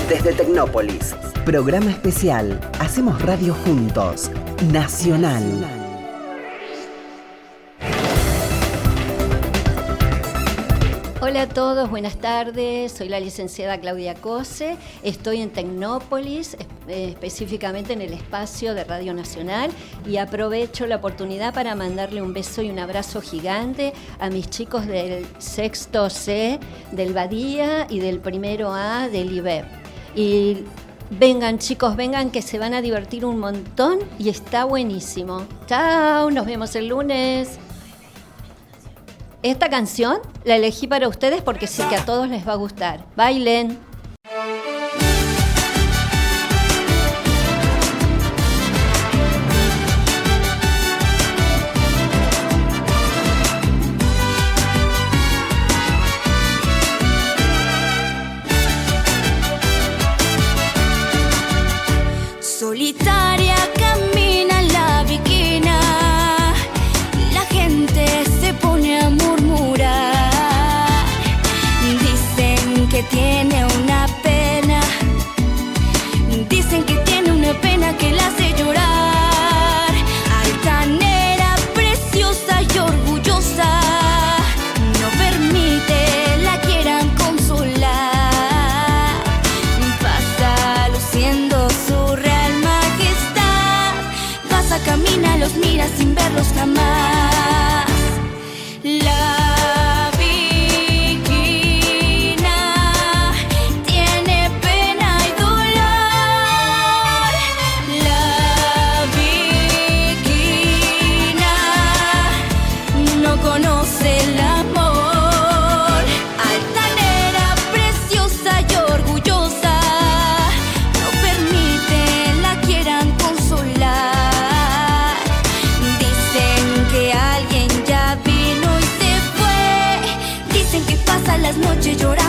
desde Tecnópolis. Programa especial. Hacemos radio juntos. Nacional. Hola a todos, buenas tardes. Soy la licenciada Claudia Cose. Estoy en Tecnópolis, específicamente en el espacio de Radio Nacional, y aprovecho la oportunidad para mandarle un beso y un abrazo gigante a mis chicos del sexto C del Badía y del primero A del IBEP. Y vengan chicos, vengan que se van a divertir un montón y está buenísimo. Chao, nos vemos el lunes. Esta canción la elegí para ustedes porque sé que a todos les va a gustar. Bailen. Solitaria camina la viquina, la gente se pone a murmurar, dicen que tiene una pena, que la hace llorar, altanera, preciosa y orgullosa, no permite la quieran consolar, pasa luciendo su real majestad, pasa, camina, los mira sin verlos jamás. La viquina tiene pena y dolor. La viquina no conoce el amor. Altanera, preciosa y orgullosa, no permite la quieran consolar. Dicen que alguien ya vino y se fue. Dicen que pasa las noches llorando.